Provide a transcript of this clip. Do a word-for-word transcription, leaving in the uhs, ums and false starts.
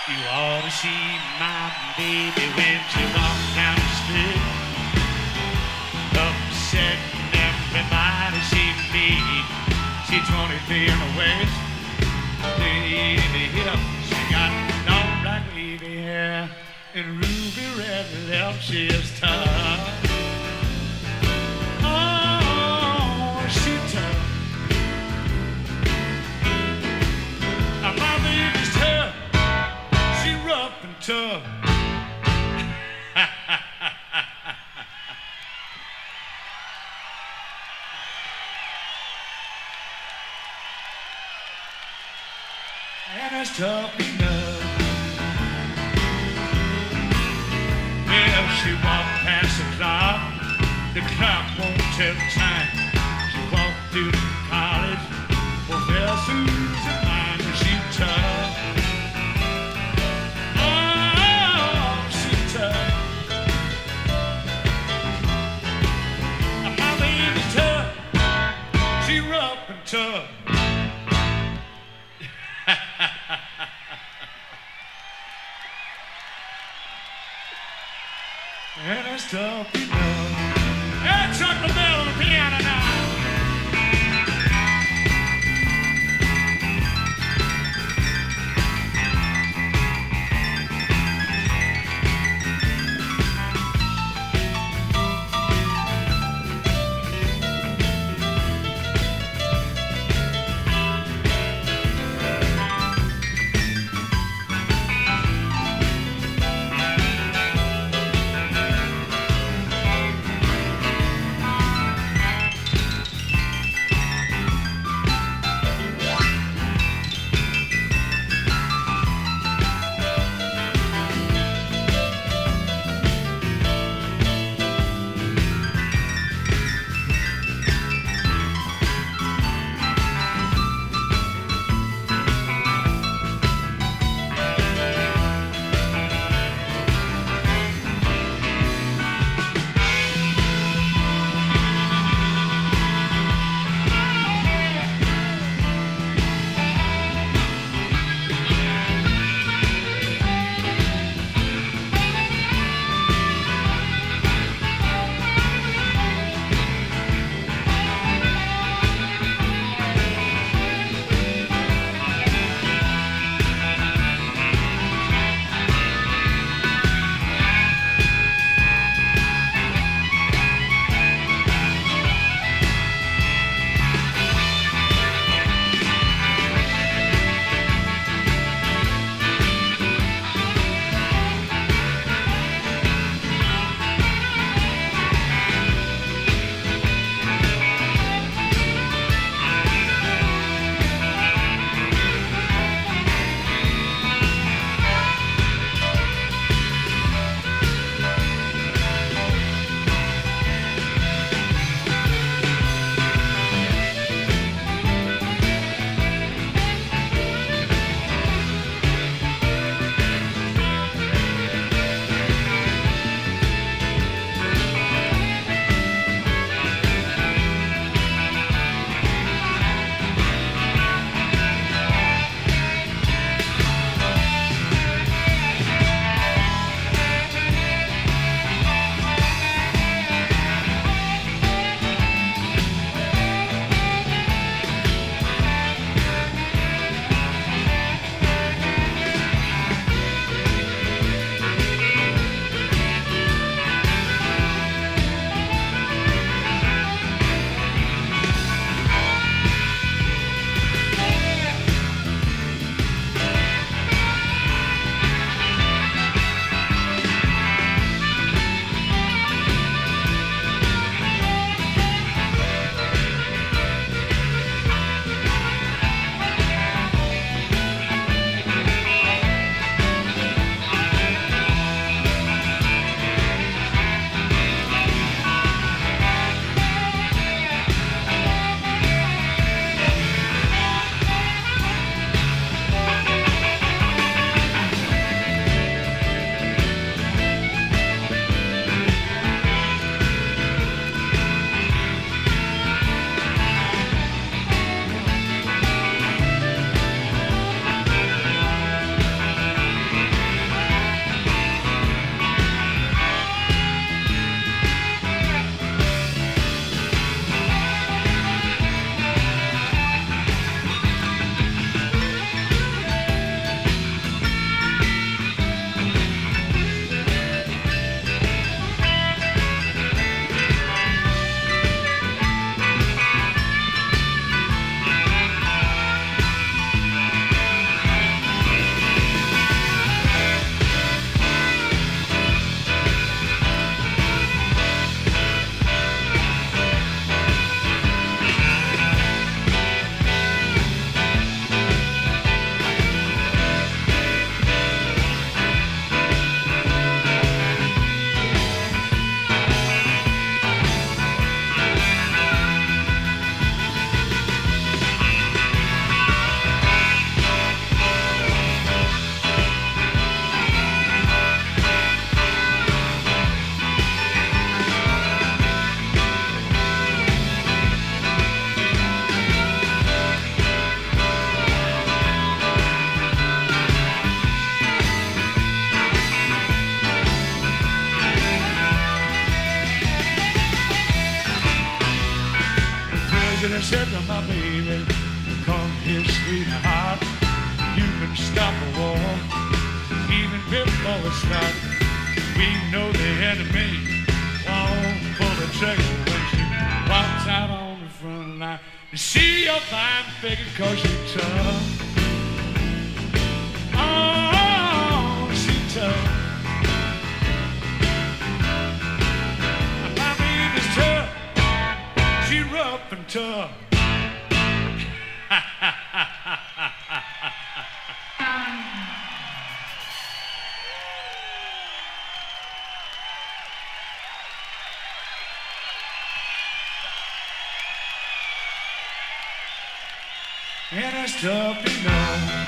You ought to see my baby when she walks down the street, upsetting everybody she meets. She's twenty-three in the waist, thirty-eight in the hip. She got long black wavy hair and ruby red lips. She's tough. Oh, she's tough. My baby's tough. She rough and tough. And it's tough enough. Well, she walked past the clock. The clock won't tell the time. She walked through the college. Professors and mine, she's tough. Oh, she's tough. My baby's tough. She rough and tough. And it's tough enough. Hey, Chuck LaBelle on the piano now. said to my baby, come here, sweetheart, you can stop a war, even before it starts. We know the enemy won't pull the trigger when she walks out on the front line. You see your fine figure cause she's tough. Oh, she's tough. My baby's tough. She's rough and tough. And it's tough to know